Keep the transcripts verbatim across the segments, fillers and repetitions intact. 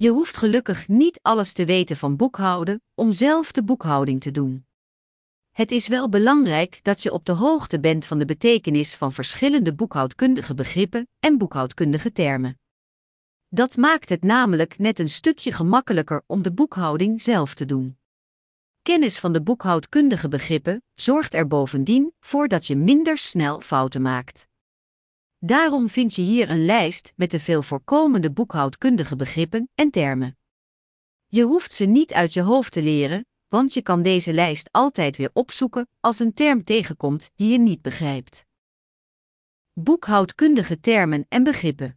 Je hoeft gelukkig niet alles te weten van boekhouden om zelf de boekhouding te doen. Het is wel belangrijk dat je op de hoogte bent van de betekenis van verschillende boekhoudkundige begrippen en boekhoudkundige termen. Dat maakt het namelijk net een stukje gemakkelijker om de boekhouding zelf te doen. Kennis van de boekhoudkundige begrippen zorgt er bovendien voor dat je minder snel fouten maakt. Daarom vind je hier een lijst met de veel voorkomende boekhoudkundige begrippen en termen. Je hoeft ze niet uit je hoofd te leren, want je kan deze lijst altijd weer opzoeken als een term tegenkomt die je niet begrijpt. Boekhoudkundige termen en begrippen.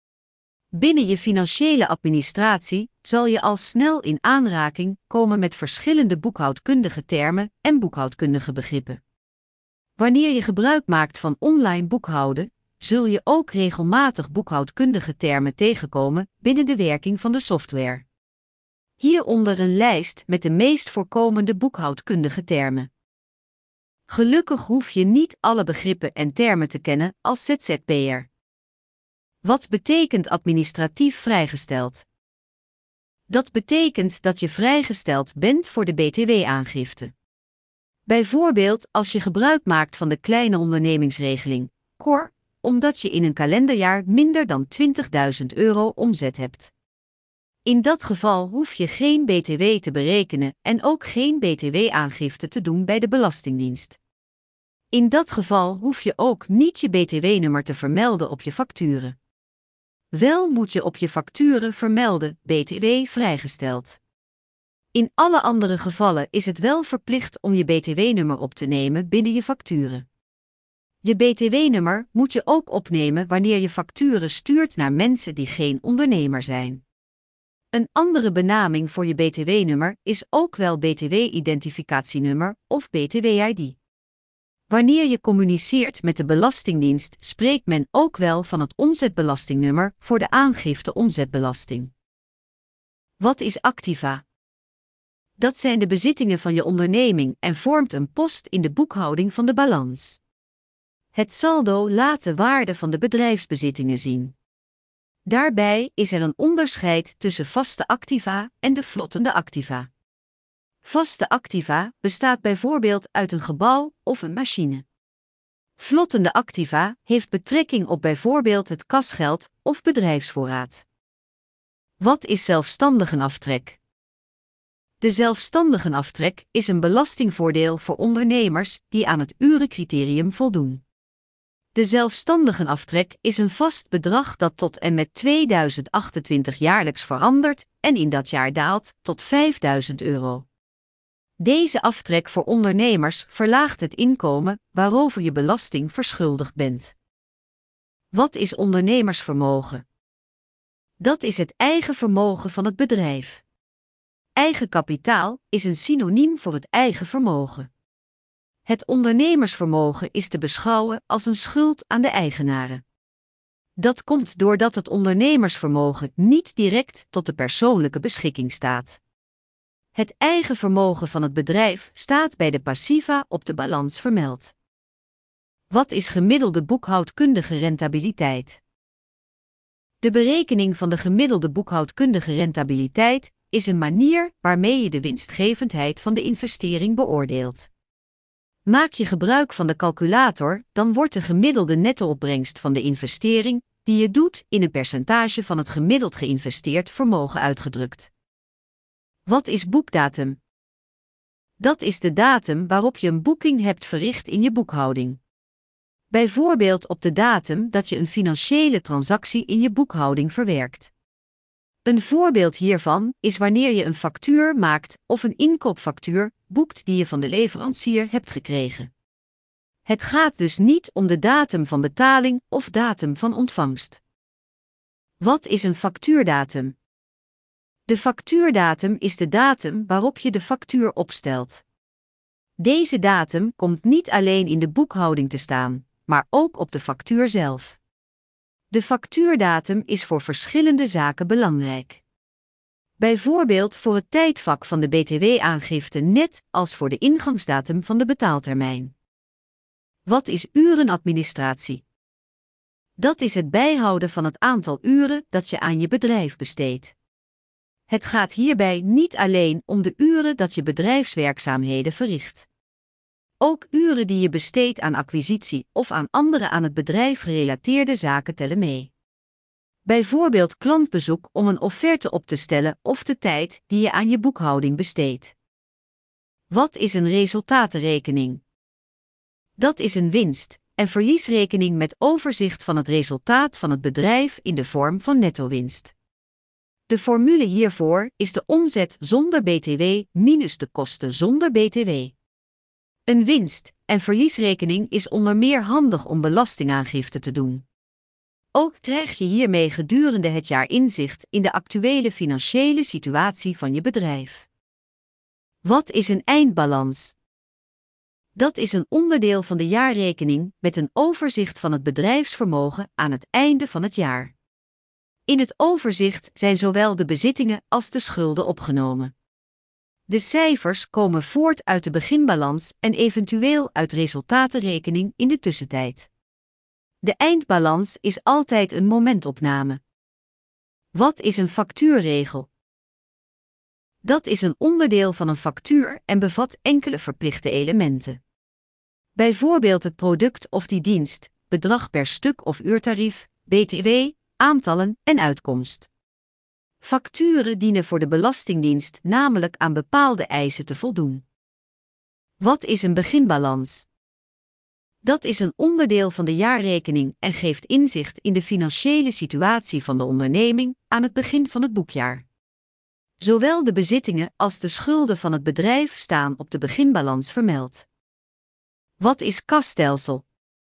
Binnen je financiële administratie zal je al snel in aanraking komen met verschillende boekhoudkundige termen en boekhoudkundige begrippen. Wanneer je gebruik maakt van online boekhouden, zul je ook regelmatig boekhoudkundige termen tegenkomen binnen de werking van de software. Hieronder een lijst met de meest voorkomende boekhoudkundige termen. Gelukkig hoef je niet alle begrippen en termen te kennen als Z Z P'er. Wat betekent administratief vrijgesteld? Dat betekent dat je vrijgesteld bent voor de B T W-aangifte. Bijvoorbeeld als je gebruik maakt van de kleine ondernemingsregeling, C O R, omdat je in een kalenderjaar minder dan twintigduizend euro omzet hebt. In dat geval hoef je geen B T W te berekenen en ook geen B T W-aangifte te doen bij de Belastingdienst. In dat geval hoef je ook niet je B T W-nummer te vermelden op je facturen. Wel moet je op je facturen vermelden B T W vrijgesteld. In alle andere gevallen is het wel verplicht om je B T W-nummer op te nemen binnen je facturen. Je B T W-nummer moet je ook opnemen wanneer je facturen stuurt naar mensen die geen ondernemer zijn. Een andere benaming voor je B T W-nummer is ook wel B T W-identificatienummer of B T W-I D. Wanneer je communiceert met de Belastingdienst spreekt men ook wel van het omzetbelastingnummer voor de aangifte omzetbelasting. Wat is activa? Dat zijn de bezittingen van je onderneming en vormt een post in de boekhouding van de balans. Het saldo laat de waarde van de bedrijfsbezittingen zien. Daarbij is er een onderscheid tussen vaste activa en de vlottende activa. Vaste activa bestaat bijvoorbeeld uit een gebouw of een machine. Vlottende activa heeft betrekking op bijvoorbeeld het kasgeld of bedrijfsvoorraad. Wat is zelfstandigenaftrek? De zelfstandigenaftrek is een belastingvoordeel voor ondernemers die aan het urencriterium voldoen. De zelfstandigenaftrek is een vast bedrag dat tot en met tweeduizend achtentwintig jaarlijks verandert en in dat jaar daalt tot vijfduizend euro. Deze aftrek voor ondernemers verlaagt het inkomen waarover je belasting verschuldigd bent. Wat is ondernemersvermogen? Dat is het eigen vermogen van het bedrijf. Eigen kapitaal is een synoniem voor het eigen vermogen. Het ondernemersvermogen is te beschouwen als een schuld aan de eigenaren. Dat komt doordat het ondernemersvermogen niet direct tot de persoonlijke beschikking staat. Het eigen vermogen van het bedrijf staat bij de passiva op de balans vermeld. Wat is gemiddelde boekhoudkundige rentabiliteit? De berekening van de gemiddelde boekhoudkundige rentabiliteit is een manier waarmee je de winstgevendheid van de investering beoordeelt. Maak je gebruik van de calculator, dan wordt de gemiddelde netto-opbrengst van de investering die je doet in een percentage van het gemiddeld geïnvesteerd vermogen uitgedrukt. Wat is boekdatum? Dat is de datum waarop je een boeking hebt verricht in je boekhouding. Bijvoorbeeld op de datum dat je een financiële transactie in je boekhouding verwerkt. Een voorbeeld hiervan is wanneer je een factuur maakt of een inkoopfactuur boekt die je van de leverancier hebt gekregen. Het gaat dus niet om de datum van betaling of datum van ontvangst. Wat is een factuurdatum? De factuurdatum is de datum waarop je de factuur opstelt. Deze datum komt niet alleen in de boekhouding te staan, maar ook op de factuur zelf. De factuurdatum is voor verschillende zaken belangrijk. Bijvoorbeeld voor het tijdvak van de B T W-aangifte net als voor de ingangsdatum van de betaaltermijn. Wat is urenadministratie? Dat is het bijhouden van het aantal uren dat je aan je bedrijf besteedt. Het gaat hierbij niet alleen om de uren dat je bedrijfswerkzaamheden verricht. Ook uren die je besteedt aan acquisitie of aan andere aan het bedrijf gerelateerde zaken tellen mee. Bijvoorbeeld klantbezoek om een offerte op te stellen of de tijd die je aan je boekhouding besteedt. Wat is een resultatenrekening? Dat is een winst- en verliesrekening met overzicht van het resultaat van het bedrijf in de vorm van netto-winst. De formule hiervoor is de omzet zonder B T W minus de kosten zonder B T W. Een winst- en verliesrekening is onder meer handig om belastingaangifte te doen. Ook krijg je hiermee gedurende het jaar inzicht in de actuele financiële situatie van je bedrijf. Wat is een eindbalans? Dat is een onderdeel van de jaarrekening met een overzicht van het bedrijfsvermogen aan het einde van het jaar. In het overzicht zijn zowel de bezittingen als de schulden opgenomen. De cijfers komen voort uit de beginbalans en eventueel uit resultatenrekening in de tussentijd. De eindbalans is altijd een momentopname. Wat is een factuurregel? Dat is een onderdeel van een factuur en bevat enkele verplichte elementen. Bijvoorbeeld het product of die dienst, bedrag per stuk of uurtarief, B T W, aantallen en uitkomst. Facturen dienen voor de Belastingdienst namelijk aan bepaalde eisen te voldoen. Wat is een beginbalans? Dat is een onderdeel van de jaarrekening en geeft inzicht in de financiële situatie van de onderneming aan het begin van het boekjaar. Zowel de bezittingen als de schulden van het bedrijf staan op de beginbalans vermeld. Wat is kasstelsel?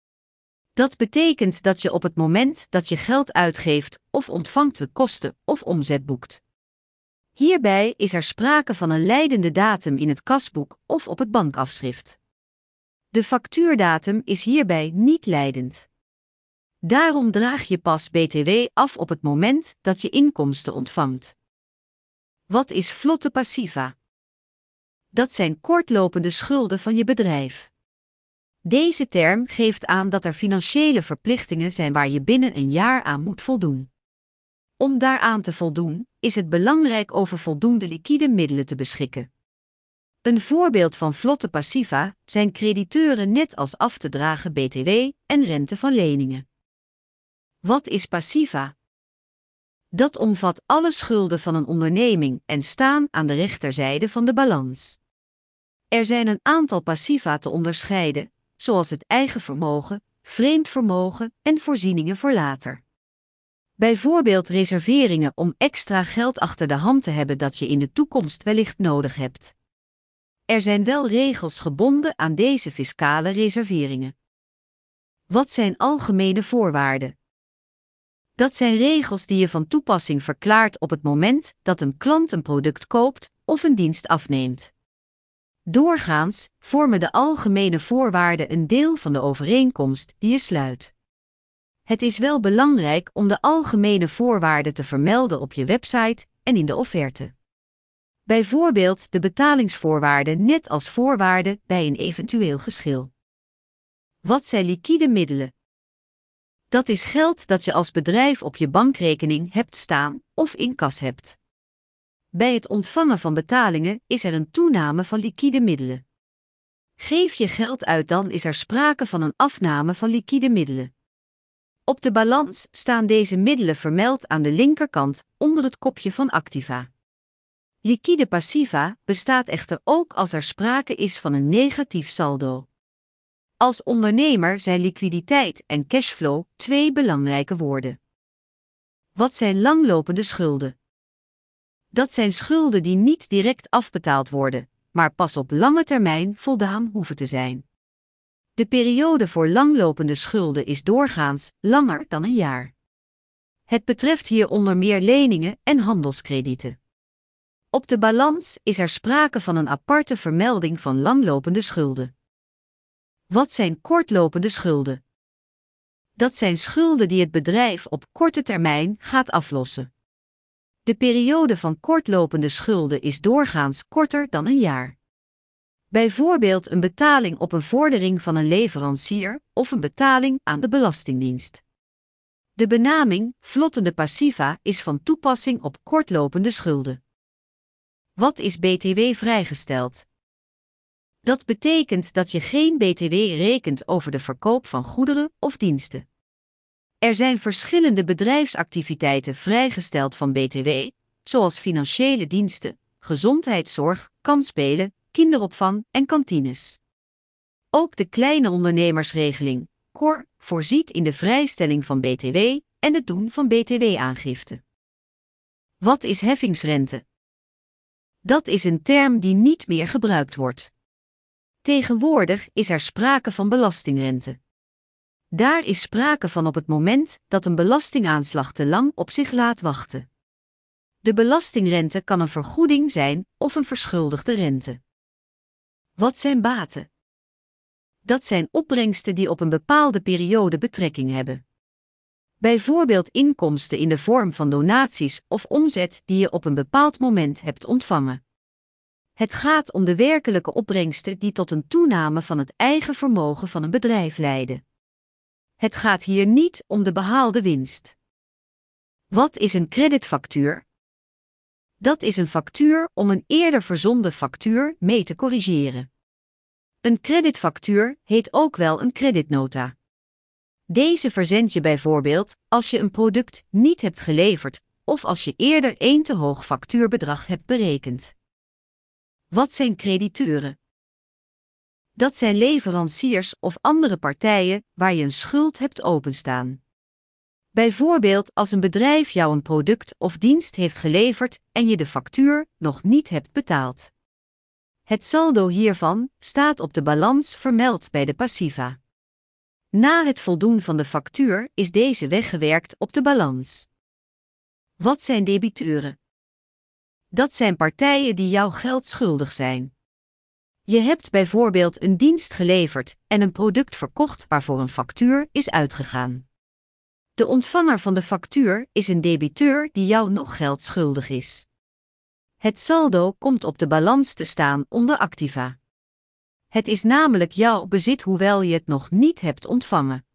Dat betekent dat je op het moment dat je geld uitgeeft of ontvangt de kosten of omzet boekt. Hierbij is er sprake van een leidende datum in het kasboek of op het bankafschrift. De factuurdatum is hierbij niet leidend. Daarom draag je pas B T W af op het moment dat je inkomsten ontvangt. Wat is vlotte passiva? Dat zijn kortlopende schulden van je bedrijf. Deze term geeft aan dat er financiële verplichtingen zijn waar je binnen een jaar aan moet voldoen. Om daaraan te voldoen, is het belangrijk over voldoende liquide middelen te beschikken. Een voorbeeld van vlotte passiva zijn crediteuren net als af te dragen B T W en rente van leningen. Wat is passiva? Dat omvat alle schulden van een onderneming en staan aan de rechterzijde van de balans. Er zijn een aantal passiva te onderscheiden, zoals het eigen vermogen, vreemd vermogen en voorzieningen voor later. Bijvoorbeeld reserveringen om extra geld achter de hand te hebben dat je in de toekomst wellicht nodig hebt. Er zijn wel regels gebonden aan deze fiscale reserveringen. Wat zijn algemene voorwaarden? Dat zijn regels die je van toepassing verklaart op het moment dat een klant een product koopt of een dienst afneemt. Doorgaans vormen de algemene voorwaarden een deel van de overeenkomst die je sluit. Het is wel belangrijk om de algemene voorwaarden te vermelden op je website en in de offerte. Bijvoorbeeld de betalingsvoorwaarden net als voorwaarden bij een eventueel geschil. Wat zijn liquide middelen? Dat is geld dat je als bedrijf op je bankrekening hebt staan of in kas hebt. Bij het ontvangen van betalingen is er een toename van liquide middelen. Geef je geld uit, dan is er sprake van een afname van liquide middelen. Op de balans staan deze middelen vermeld aan de linkerkant onder het kopje van activa. Liquide passiva bestaat echter ook als er sprake is van een negatief saldo. Als ondernemer zijn liquiditeit en cashflow twee belangrijke woorden. Wat zijn langlopende schulden? Dat zijn schulden die niet direct afbetaald worden, maar pas op lange termijn voldaan hoeven te zijn. De periode voor langlopende schulden is doorgaans langer dan een jaar. Het betreft hier onder meer leningen en handelskredieten. Op de balans is er sprake van een aparte vermelding van langlopende schulden. Wat zijn kortlopende schulden? Dat zijn schulden die het bedrijf op korte termijn gaat aflossen. De periode van kortlopende schulden is doorgaans korter dan een jaar. Bijvoorbeeld een betaling op een vordering van een leverancier of een betaling aan de Belastingdienst. De benaming vlottende passiva is van toepassing op kortlopende schulden. Wat is B T W vrijgesteld? Dat betekent dat je geen B T W rekent over de verkoop van goederen of diensten. Er zijn verschillende bedrijfsactiviteiten vrijgesteld van B T W, zoals financiële diensten, gezondheidszorg, kansspelen, kinderopvang en kantines. Ook de kleine ondernemersregeling, C O R, voorziet in de vrijstelling van B T W en het doen van B T W-aangifte. Wat is heffingsrente? Dat is een term die niet meer gebruikt wordt. Tegenwoordig is er sprake van belastingrente. Daar is sprake van op het moment dat een belastingaanslag te lang op zich laat wachten. De belastingrente kan een vergoeding zijn of een verschuldigde rente. Wat zijn baten? Dat zijn opbrengsten die op een bepaalde periode betrekking hebben. Bijvoorbeeld inkomsten in de vorm van donaties of omzet die je op een bepaald moment hebt ontvangen. Het gaat om de werkelijke opbrengsten die tot een toename van het eigen vermogen van een bedrijf leiden. Het gaat hier niet om de behaalde winst. Wat is een creditfactuur? Dat is een factuur om een eerder verzonden factuur mee te corrigeren. Een creditfactuur heet ook wel een creditnota. Deze verzend je bijvoorbeeld als je een product niet hebt geleverd of als je eerder één te hoog factuurbedrag hebt berekend. Wat zijn crediteuren? Dat zijn leveranciers of andere partijen waar je een schuld hebt openstaan. Bijvoorbeeld als een bedrijf jou een product of dienst heeft geleverd en je de factuur nog niet hebt betaald. Het saldo hiervan staat op de balans vermeld bij de passiva. Na het voldoen van de factuur is deze weggewerkt op de balans. Wat zijn debiteuren? Dat zijn partijen die jou geld schuldig zijn. Je hebt bijvoorbeeld een dienst geleverd en een product verkocht waarvoor een factuur is uitgegaan. De ontvanger van de factuur is een debiteur die jou nog geld schuldig is. Het saldo komt op de balans te staan onder activa. Het is namelijk jouw bezit hoewel je het nog niet hebt ontvangen.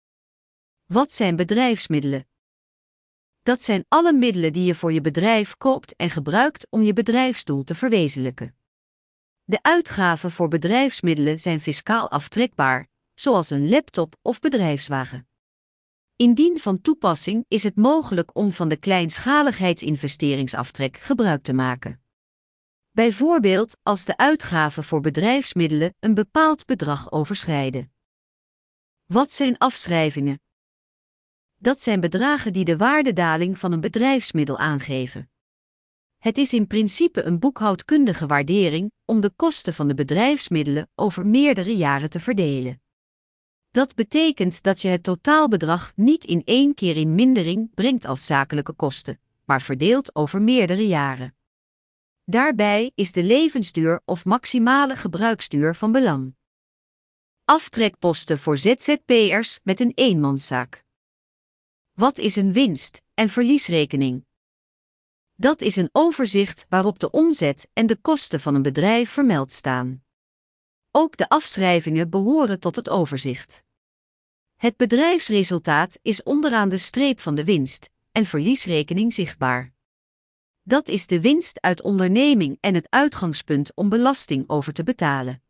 Wat zijn bedrijfsmiddelen? Dat zijn alle middelen die je voor je bedrijf koopt en gebruikt om je bedrijfsdoel te verwezenlijken. De uitgaven voor bedrijfsmiddelen zijn fiscaal aftrekbaar, zoals een laptop of bedrijfswagen. Indien van toepassing is het mogelijk om van de kleinschaligheidsinvesteringsaftrek gebruik te maken. Bijvoorbeeld als de uitgaven voor bedrijfsmiddelen een bepaald bedrag overschrijden. Wat zijn afschrijvingen? Dat zijn bedragen die de waardedaling van een bedrijfsmiddel aangeven. Het is in principe een boekhoudkundige waardering om de kosten van de bedrijfsmiddelen over meerdere jaren te verdelen. Dat betekent dat je het totaalbedrag niet in één keer in mindering brengt als zakelijke kosten, maar verdeelt over meerdere jaren. Daarbij is de levensduur of maximale gebruiksduur van belang. Aftrekposten voor Z Z P'ers met een eenmanszaak. Wat is een winst- en verliesrekening? Dat is een overzicht waarop de omzet en de kosten van een bedrijf vermeld staan. Ook de afschrijvingen behoren tot het overzicht. Het bedrijfsresultaat is onderaan de streep van de winst- en verliesrekening zichtbaar. Dat is de winst uit onderneming en het uitgangspunt om belasting over te betalen.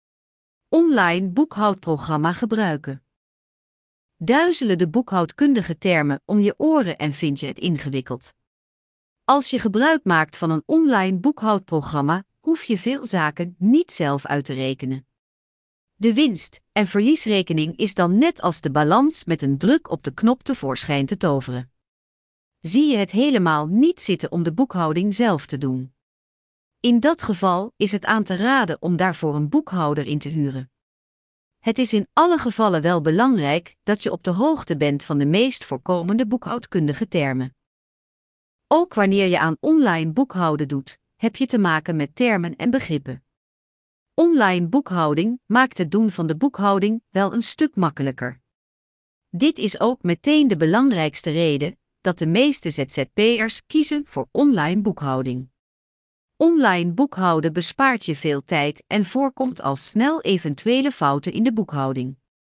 Online boekhoudprogramma gebruiken. Duizelen de boekhoudkundige termen om je oren en vind je het ingewikkeld. Als je gebruik maakt van een online boekhoudprogramma, hoef je veel zaken niet zelf uit te rekenen. De winst- en verliesrekening is dan net als de balans met een druk op de knop tevoorschijn te toveren. Zie je het helemaal niet zitten om de boekhouding zelf te doen? In dat geval is het aan te raden om daarvoor een boekhouder in te huren. Het is in alle gevallen wel belangrijk dat je op de hoogte bent van de meest voorkomende boekhoudkundige termen. Ook wanneer je aan online boekhouden doet, heb je te maken met termen en begrippen. Online boekhouding maakt het doen van de boekhouding wel een stuk makkelijker. Dit is ook meteen de belangrijkste reden dat de meeste Z Z P'ers kiezen voor online boekhouding. Online boekhouden bespaart je veel tijd en voorkomt al snel eventuele fouten in de boekhouding.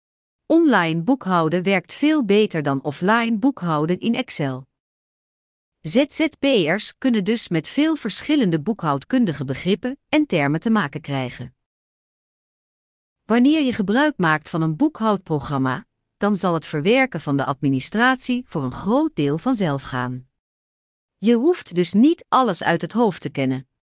Online boekhouden werkt veel beter dan offline boekhouden in Excel. Z Z P'ers kunnen dus met veel verschillende boekhoudkundige begrippen en termen te maken krijgen. Wanneer je gebruik maakt van een boekhoudprogramma, dan zal het verwerken van de administratie voor een groot deel vanzelf gaan. Je hoeft dus niet alles uit het hoofd te kennen.